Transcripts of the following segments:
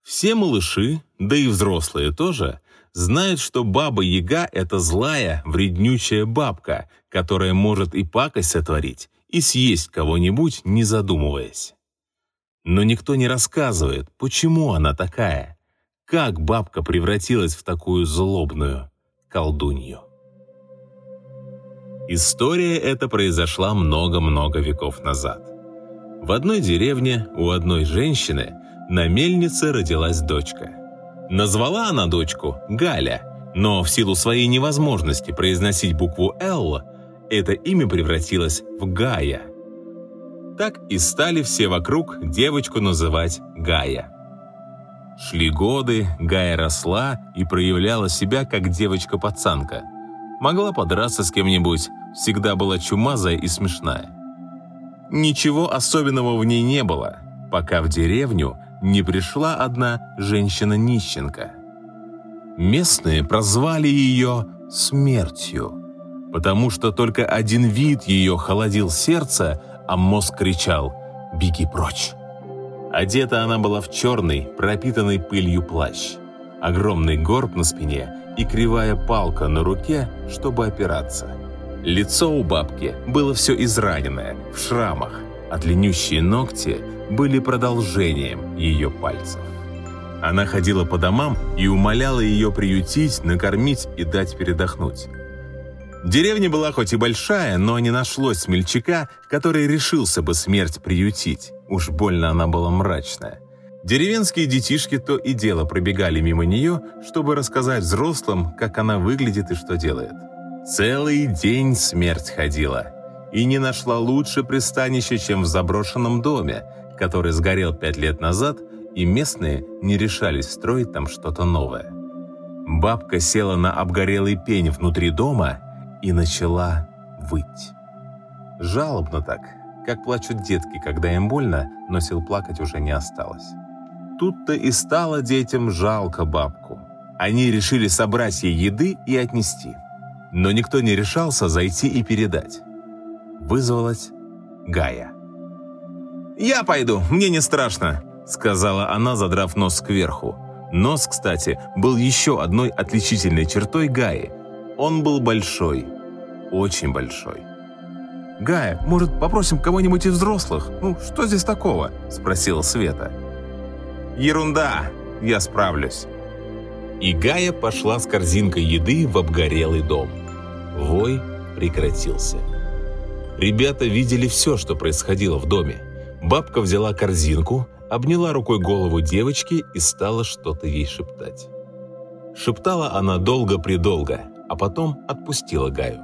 Все малыши, да и взрослые тоже, знают, что Баба-Яга – это злая, вреднючая бабка, которая может и пакость сотворить, и съесть кого-нибудь, не задумываясь. Но никто не рассказывает, почему она такая, как бабка превратилась в такую злобную колдунью. История эта произошла много-много веков назад. В одной деревне у одной женщины на мельнице родилась дочка. Назвала она дочку Галя, но в силу своей невозможности произносить букву «Л» это имя превратилось в Гая. Так и стали все вокруг девочку называть Гая. Шли годы, Гая росла и проявляла себя как девочка-пацанка. Могла подраться с кем-нибудь, всегда была чумазая и смешная. Ничего особенного в ней не было, пока в деревню не пришла одна женщина-нищенка. Местные прозвали ее «Смертью», потому что только один вид ее холодил сердце, а мозг кричал «Беги прочь!». Одета она была в черный, пропитанный пылью плащ, огромный горб на спине и кривая палка на руке, чтобы опираться. Лицо у бабки было все израненное, в шрамах, а длиннющие ногти были продолжением ее пальцев. Она ходила по домам и умоляла ее приютить, накормить и дать передохнуть. Деревня была хоть и большая, но не нашлось смельчака, который решился бы смерть приютить. Уж больно она была мрачная. Деревенские детишки то и дело пробегали мимо нее, чтобы рассказать взрослым, как она выглядит и что делает. Целый день смерть ходила и не нашла лучше пристанища, чем в заброшенном доме, который сгорел 5 лет назад, и местные не решались строить там что-то новое. Бабка села на обгорелый пень внутри дома и начала выть. Жалобно так, как плачут детки, когда им больно, но сил плакать уже не осталось. Тут-то и стало детям жалко бабку. Они решили собрать ей еды и отнести. Но никто не решался зайти и передать. Вызвалась Гая. «Я пойду, мне не страшно», — сказала она, задрав нос кверху. Нос, кстати, был еще одной отличительной чертой Гаи. Он был большой, очень большой. «Гая, может, попросим кого-нибудь из взрослых? Ну, что здесь такого?» — спросила Света. «Ерунда, я справлюсь». И Гая пошла с корзинкой еды в обгорелый дом. Вой прекратился. Ребята видели все, что происходило в доме. Бабка взяла корзинку, обняла рукой голову девочки и стала что-то ей шептать. Шептала она долго-предолго, а потом отпустила Гаю.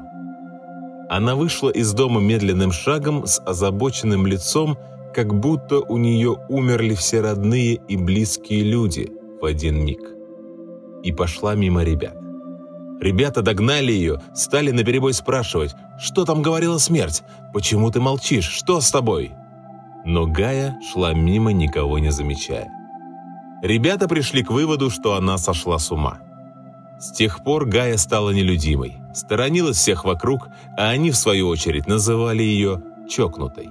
Она вышла из дома медленным шагом с озабоченным лицом, как будто у нее умерли все родные и близкие люди в один миг. И пошла мимо ребят. Ребята догнали ее, стали наперебой спрашивать: «Что там говорила смерть? Почему ты молчишь? Что с тобой?» Но Гая шла мимо, никого не замечая. Ребята пришли к выводу, что она сошла с ума. С тех пор Гая стала нелюдимой, сторонилась всех вокруг, а они, в свою очередь, называли ее чокнутой.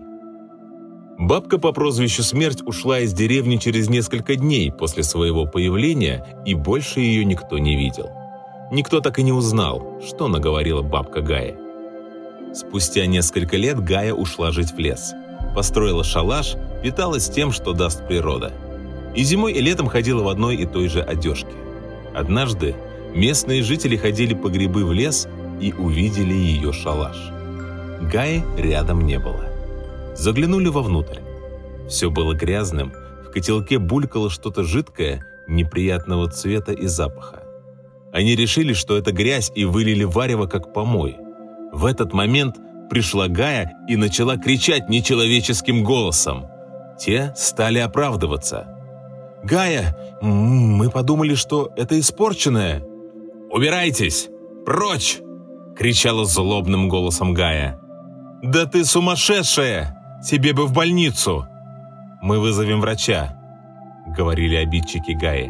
Бабка по прозвищу Смерть ушла из деревни через несколько дней после своего появления, и больше ее никто не видел. Никто так и не узнал, что наговорила бабка Гая. Спустя несколько лет Гая ушла жить в лес. Построила шалаш, питалась тем, что даст природа. И зимой, и летом ходила в одной и той же одежке. Однажды местные жители ходили по грибы в лес и увидели ее шалаш. Гаи рядом не было. Заглянули вовнутрь. Все было грязным, в котелке булькало что-то жидкое, неприятного цвета и запаха. Они решили, что это грязь, и вылили варево как помой. В этот момент пришла Гая и начала кричать нечеловеческим голосом. Те стали оправдываться. «Гая, мы подумали, что это испорченное». «Убирайтесь! Прочь!» — кричала злобным голосом Гая. «Да ты сумасшедшая! Тебе бы в больницу!» «Мы вызовем врача», — говорили обидчики Гаи.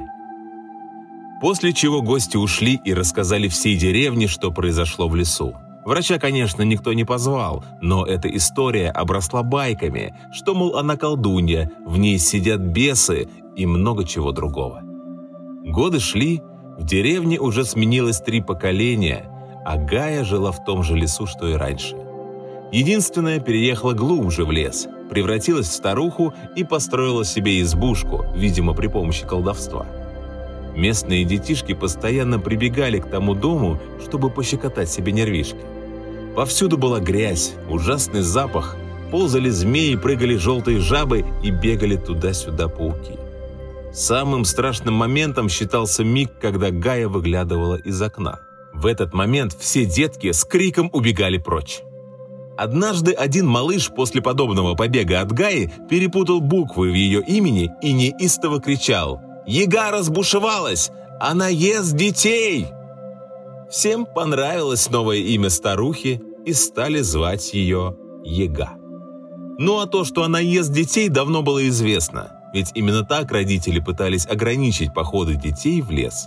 После чего гости ушли и рассказали всей деревне, что произошло в лесу. Врача, конечно, никто не позвал, но эта история обросла байками, что, мол, она колдунья, в ней сидят бесы, и много чего другого. Годы шли, в деревне уже сменилось 3 поколения, а Гая жила в том же лесу, что и раньше. Единственная переехала глубже в лес, превратилась в старуху и построила себе избушку, видимо, при помощи колдовства. Местные детишки постоянно прибегали к тому дому, чтобы пощекотать себе нервишки. Повсюду была грязь, ужасный запах, ползали змеи, прыгали желтые жабы и бегали туда-сюда пауки. Самым страшным моментом считался миг, когда Гая выглядывала из окна. В этот момент все детки с криком убегали прочь. Однажды один малыш после подобного побега от Гаи перепутал буквы в ее имени и неистово кричал: «Яга разбушевалась! Она ест детей!» Всем понравилось новое имя старухи и стали звать ее Яга. Ну а то, что она ест детей, давно было известно, ведь именно так родители пытались ограничить походы детей в лес.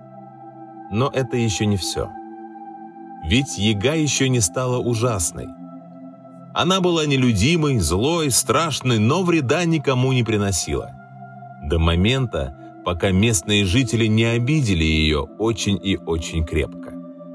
Но это еще не все. Ведь Яга еще не стала ужасной. Она была нелюдимой, злой, страшной, но вреда никому не приносила. До момента, пока местные жители не обидели ее очень и очень крепко.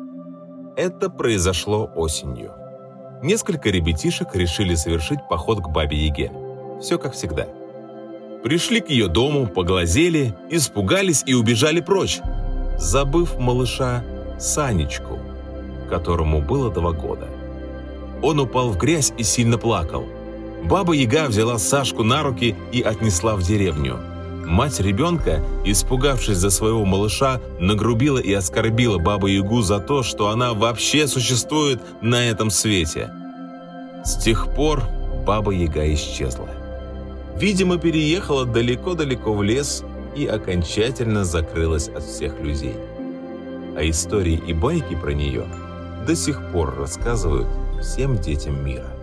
Это произошло осенью. Несколько ребятишек решили совершить поход к Бабе-Яге. Все как всегда. Пришли к ее дому, поглазели, испугались и убежали прочь, забыв малыша Санечку, которому было 2 года. Он упал в грязь и сильно плакал. Баба-Яга взяла Сашку на руки и отнесла в деревню. Мать ребенка, испугавшись за своего малыша, нагрубила и оскорбила Бабу-Ягу за то, что она вообще существует на этом свете. С тех пор Баба-Яга исчезла. Видимо, переехала далеко-далеко в лес и окончательно закрылась от всех людей. А истории и байки про нее до сих пор рассказывают всем детям мира.